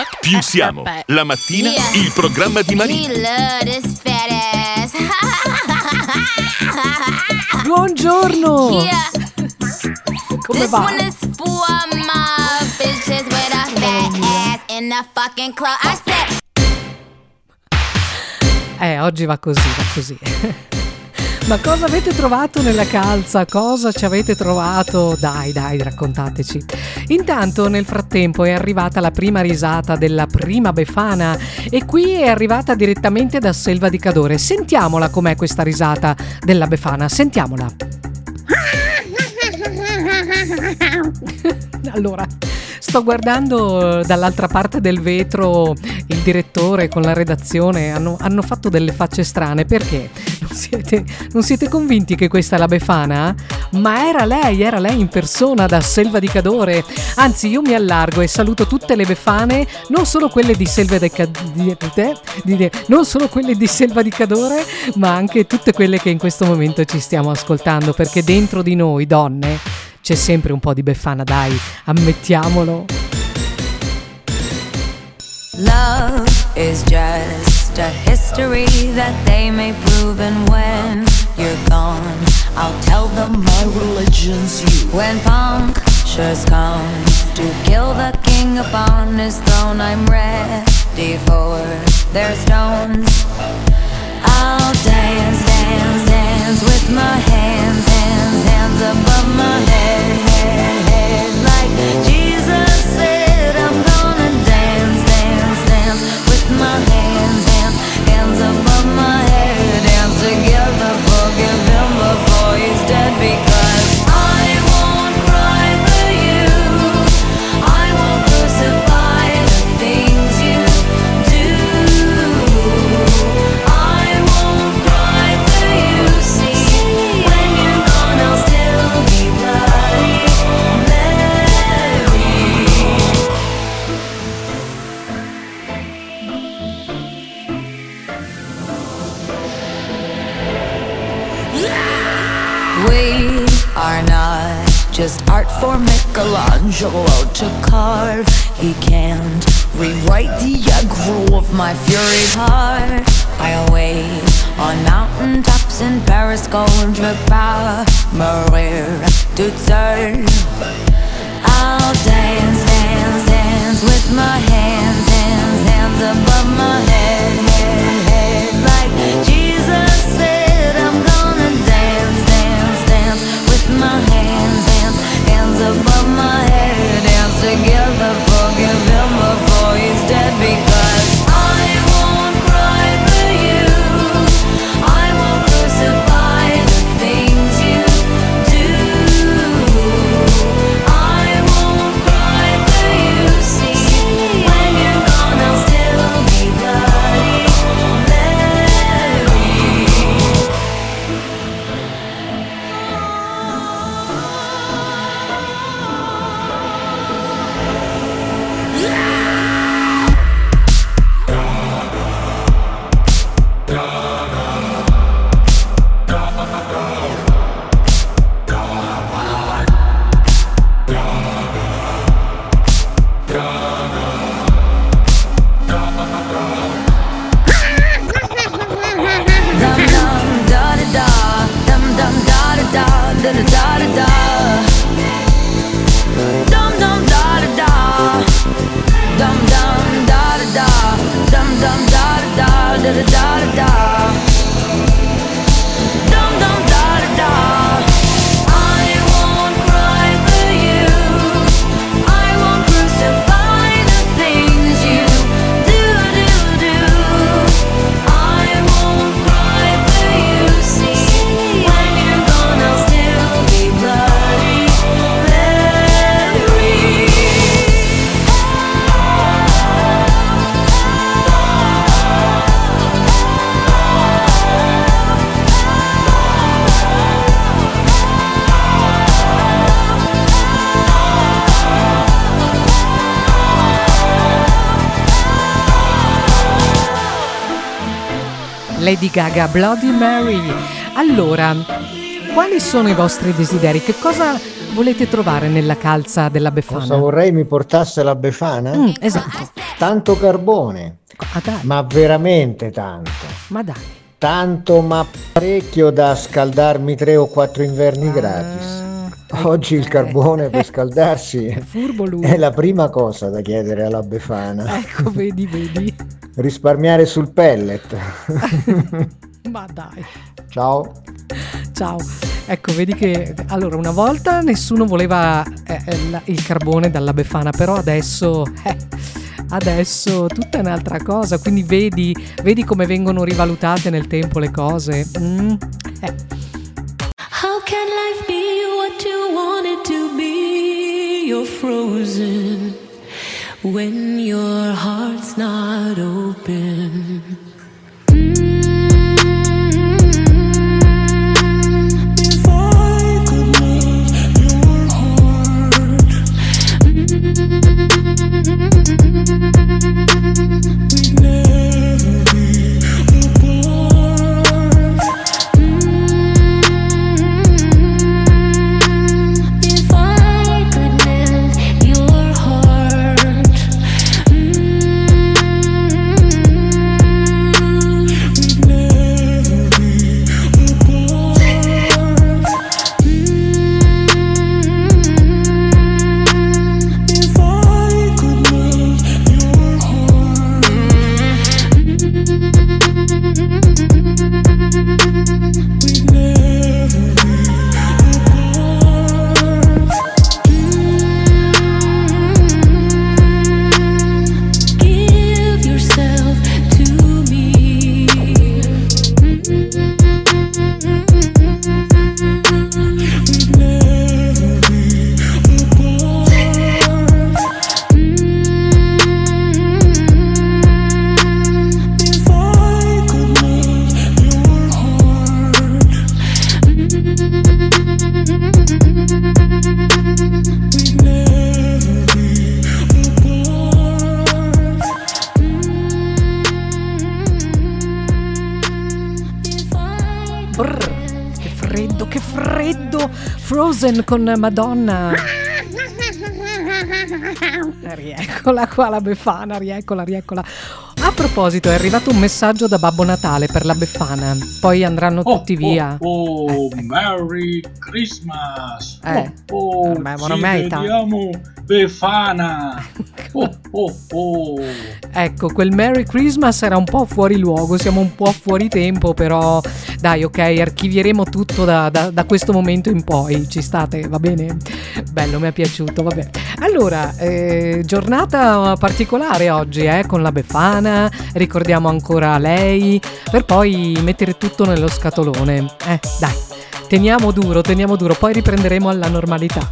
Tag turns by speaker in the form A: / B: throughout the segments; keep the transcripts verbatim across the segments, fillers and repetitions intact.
A: più siamo. La mattina, il programma di Marina.
B: Buongiorno. Come va? Eh, oggi va così, va così. Ma cosa avete trovato nella calza? Cosa ci avete trovato? Dai, dai, raccontateci. Intanto, nel frattempo, è arrivata la prima risata della prima Befana e qui è arrivata direttamente da Selva di Cadore. Sentiamola com'è questa risata della Befana, sentiamola. Allora, sto guardando dall'altra parte del vetro il direttore con la redazione, hanno, hanno fatto delle facce strane. Perché? Non siete, non siete convinti che questa è la Befana? Ma era lei, era lei in persona da Selva di Cadore. Anzi, io mi allargo e saluto tutte le Befane, non solo quelle di Selva di, di, di, di non solo quelle di Selva di Cadore, ma anche tutte quelle che in questo momento ci stiamo ascoltando, perché dentro di noi, donne, c'è sempre un po' di Befana, dai, ammettiamolo.
C: Love is just a history that they may prove, and when you're gone, I'll tell them my religion's you. When punctures come to kill the king upon his throne, I'm ready for their stones. I'll dance, dance, dance with my hands, hands, hands above my head, head, head. Like Jesus said, I'm gonna dance, dance, dance with my hands, hands, hands above my head. Dance together, forgive him before he's dead, because I won't cry for you, I won't crucify the things you do. I won't cry for you, see, when you're gone I'll still be bloody Mary. We are not just art for Michelangelo to carve. He can't rewrite the aggro of my fury heart. I'll wait on mountain tops in Paris, contre power, Maria to turn. I'll dance, dance, dance with my hands, hands, hands above my head, head, head. Like Jesus said, I'm gonna dance, dance, dance with my hands, hands, hands above my head. Dance together, forgive him before he's dead, because I won't cry for you, I won't crucify the things you do. I won't cry for you, see, when you're gone I'll still be bloody Mary. Dum dum da da da, dum dum da da da, da da da da da. Dum dum da da da, dum dum da da da, dum dum da da da, da da da da. Dum dum da da da. I won't cry for you, I won't crucify the things you do, do, do. I won't cry for you, see, when you're gone I'll still be bloody Mary.
B: Lady Gaga, Bloody Mary. Allora, quali sono i vostri desideri? Che cosa volete trovare nella calza della Befana?
D: Cosa vorrei mi portasse la Befana?
B: Mm, esatto.
D: tanto carbone,
B: Ah, dai.
D: ma veramente tanto.
B: Ma dai.
D: Tanto, ma parecchio da scaldarmi tre o quattro inverni gratis.
B: Ah,
D: Oggi il
B: eh.
D: carbone per scaldarsi
B: Furbo lui.
D: è la prima cosa da chiedere alla Befana.
B: Ecco, vedi, vedi.
D: Risparmiare sul pellet.
B: Ma dai.
D: Ciao.
B: Ciao. Ecco, vedi che allora una volta nessuno voleva eh, eh, la- il carbone dalla Befana, però adesso eh, adesso tutta è un'altra cosa, quindi vedi, vedi come vengono rivalutate nel tempo le cose. Mm, eh.
C: How can life be what you want it to be? You're frozen when your heart's not open. If I could move your heart, we'd never be apart. If I could melt your heart, we'd never be apart. If I could melt your heart, we'd never be apart. Give yourself to me. We'd never be apart. If I could melt your heart, we'd never be apart.
B: Brr, che freddo, che freddo. Frozen con Madonna. Rieccola qua la Befana, rieccola, rieccola. A proposito, è arrivato un messaggio da Babbo Natale per la Befana. Poi andranno
E: Oh,
B: tutti via.
E: Oh, oh,
B: Eh, ecco.
E: Merry Christmas!
B: Eh,
E: oh, oh,
B: vabbè, ma
E: ci
B: non merita.
E: vediamo Befana! Oh, oh, oh!
B: Ecco, quel Merry Christmas era un po' fuori luogo, siamo un po' fuori tempo, però dai, ok, archivieremo tutto da, da- da questo momento in poi, ci state, va bene? Bello, mi è piaciuto, vabbè. Allora, eh, giornata particolare oggi, eh, con la Befana, ricordiamo ancora lei, per poi mettere tutto nello scatolone. Eh, dai, teniamo duro, teniamo duro, poi riprenderemo alla normalità.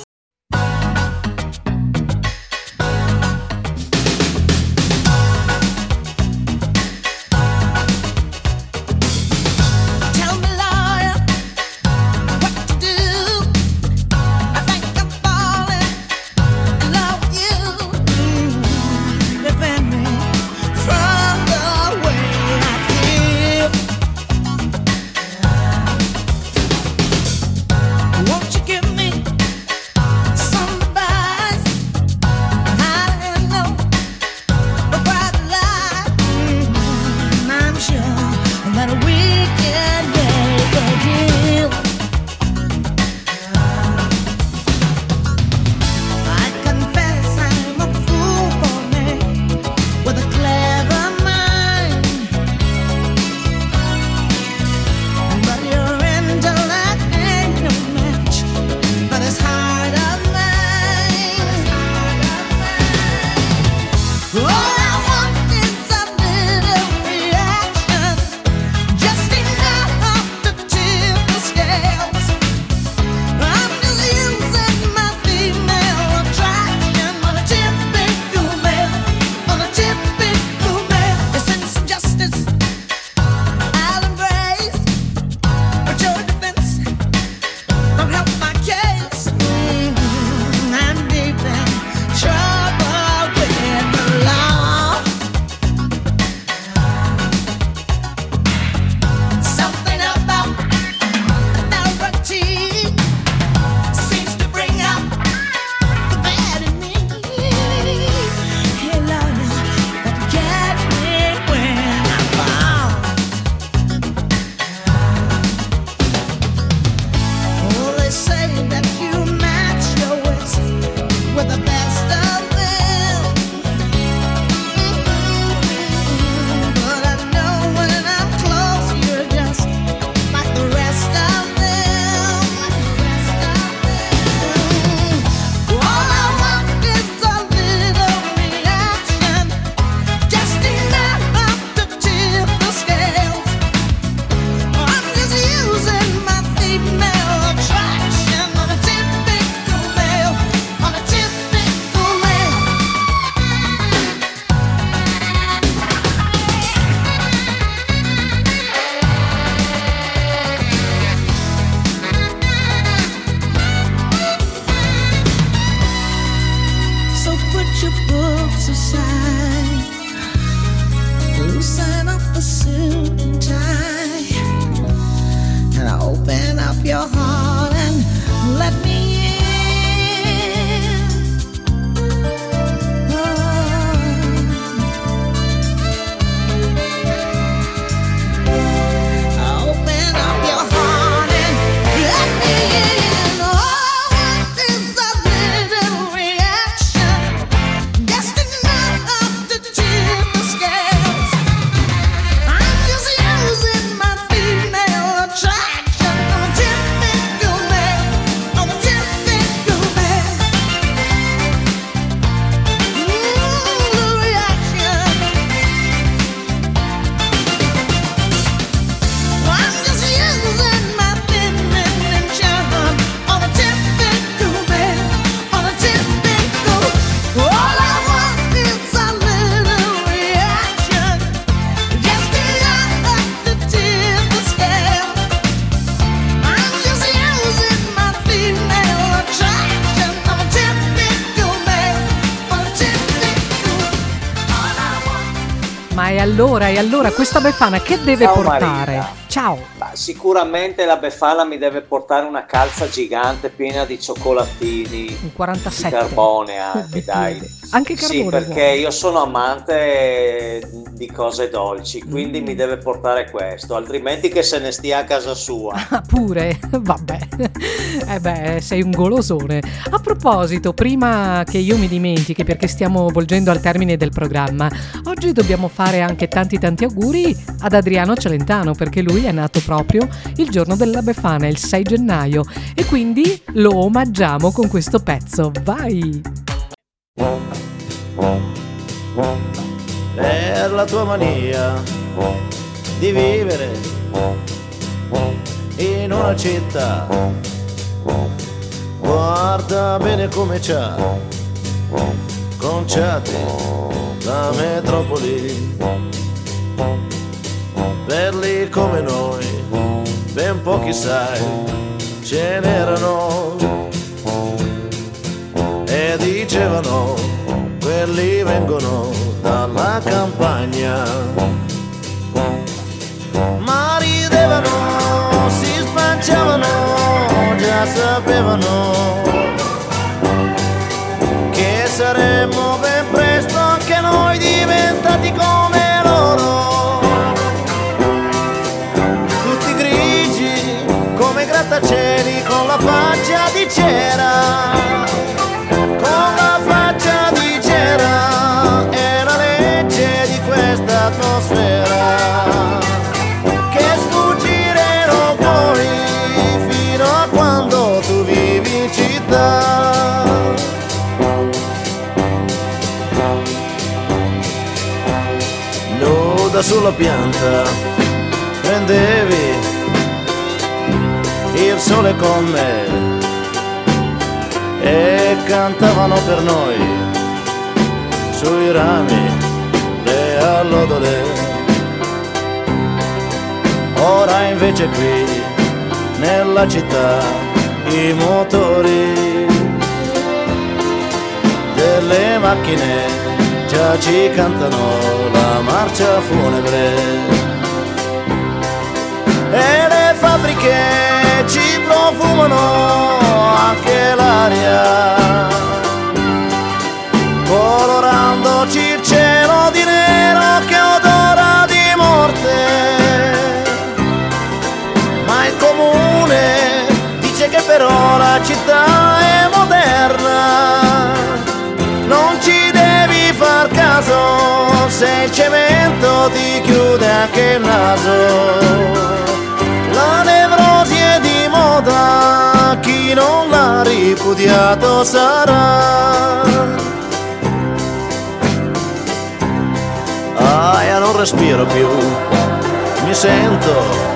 F: Tell me, lawyer, what to do? I think I'm falling in love with you. Defend me from the way I feel. Won't you give me
B: Ma e allora, e allora questa Befana che deve
G: Ciao,
B: portare?
G: Marina.
B: Ciao.
G: Ma sicuramente la Befana mi deve portare una calza gigante piena di cioccolatini,
B: Un
G: di
B: quarantasette.
G: carbone anche,
B: Di
G: dai.
B: chiude. Anche
G: Sì,
B: carbone.
G: perché io sono amante di cose dolci, quindi
B: Mm.
G: mi deve portare questo, altrimenti che se ne stia a casa sua.
B: Ah, pure? Vabbè. Eh beh, sei un golosone. A proposito, prima che io mi dimentichi, perché stiamo volgendo al termine del programma, oggi dobbiamo fare anche tanti tanti auguri ad Adriano Celentano, perché lui è nato proprio il giorno della Befana, il sei gennaio, e quindi lo omaggiamo con questo pezzo. Vai!
H: Per la tua mania di vivere in una città, guarda bene come c'ha conciati la metropoli. Belli come noi, ben pochi sai, ce n'erano e dicevano quelli vengono dalla campagna, ma ridevano, si spanciavano, già sapevano che saremmo ben presto anche noi diventati come loro, tutti grigi come grattacieli con la faccia di cera. Con la faccia di cera è la legge di questa atmosfera che sfuggire non puoi fino a quando tu vivi in città. Nuda sulla pianta prendevi il sole con me e cantavano per noi sui rami le allodole. Ora invece qui nella città i motori delle macchine già ci cantano la marcia funebre e le fabbriche ci profumano anche l'aria, colorandoci il cielo di nero che odora di morte. Ma il comune dice che però la città è moderna, non ci devi far caso se il cemento ti chiude anche il naso. La nevrosi è di moda, chi non l'ha ripudiato sarà. Aia, non respiro più, mi sento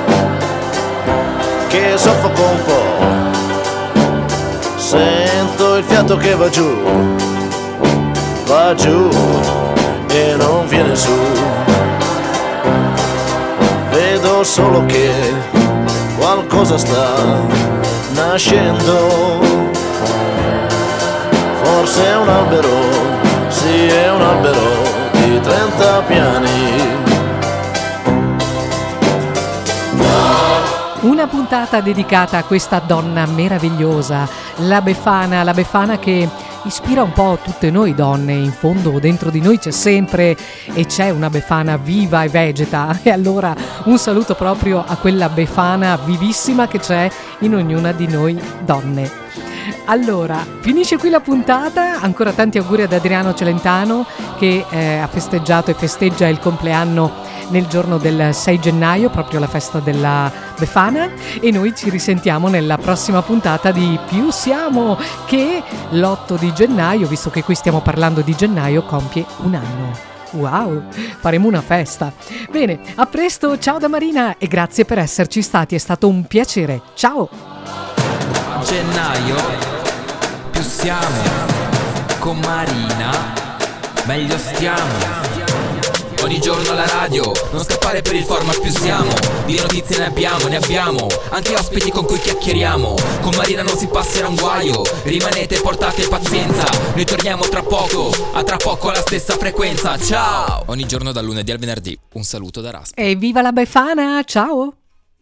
H: che soffoco un po', sento il fiato che va giù, va giù e non viene su. Vedo solo che qualcosa sta nascendo, forse è un albero, sì è un albero di trenta piani.
B: Una puntata dedicata a questa donna meravigliosa, la Befana, la Befana che ispira un po' tutte noi donne. In fondo dentro di noi c'è sempre e c'è una Befana viva e vegeta, e allora un saluto proprio a quella Befana vivissima che c'è in ognuna di noi donne. Allora, finisce qui la puntata, ancora tanti auguri ad Adriano Celentano che eh, ha festeggiato e festeggia il compleanno nel giorno del sei gennaio, proprio la festa della Befana, e noi ci risentiamo nella prossima puntata di Più Siamo, che l'otto di gennaio, visto che qui stiamo parlando di gennaio, compie un anno. Wow, faremo una festa. Bene, a presto, ciao da Marina e grazie per esserci stati, è stato un piacere. Ciao!
I: A gennaio più siamo con Marina, meglio stiamo. ogni giorno alla radio. Non scappare per il format, più siamo. Di notizie ne abbiamo, ne abbiamo. Anche ospiti con cui chiacchieriamo. Con Marina non si passerà un guaio. Rimanete, portate pazienza. Noi torniamo tra poco, a tra poco alla stessa frequenza. Ciao. Ogni giorno dal lunedì al venerdì. Un saluto da Rasp.
B: E viva la Befana, ciao!